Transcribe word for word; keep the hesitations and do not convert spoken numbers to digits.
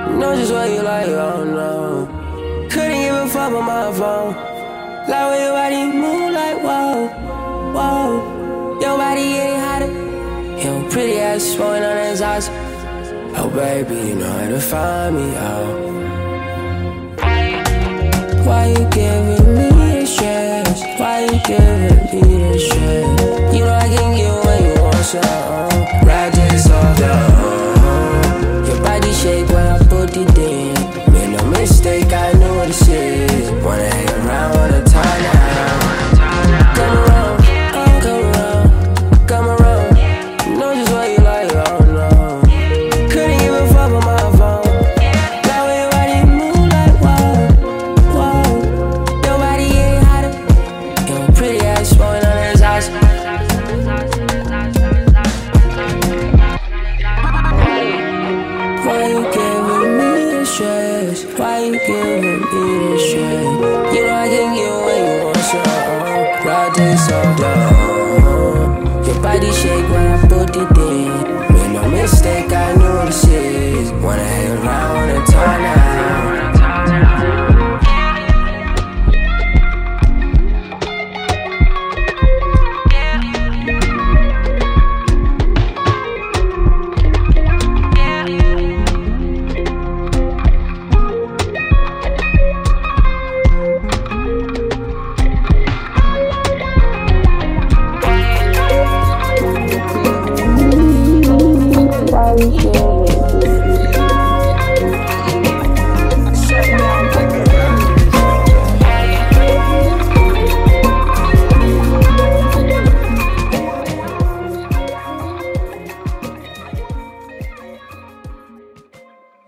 Know just what you like, oh no. Couldn't give a fuck on my phone. Like when your body move like whoa, whoa. Your body getting hotter. Your pretty ass swollen on his eyes. Oh baby, you know how to find me out. Why you giving me the stress? Why you giving me the stress? You know I can get when you want some. Ride this off down. Your body shake when I put it in. Made no mistake, I know what it is. Wanna hang around, wanna tie down. Come around, oh, come around, come around. You know just what you like, oh no. Couldn't give a fuck on my phone. Like when your body move like whoa, whoa. Your body getting hotter. Your pretty ass swollen on his eyes. Why you giving me the stress? Why you giving me the stress? You know I can get when you want some. Ride this all down. Your body shake when I put it in.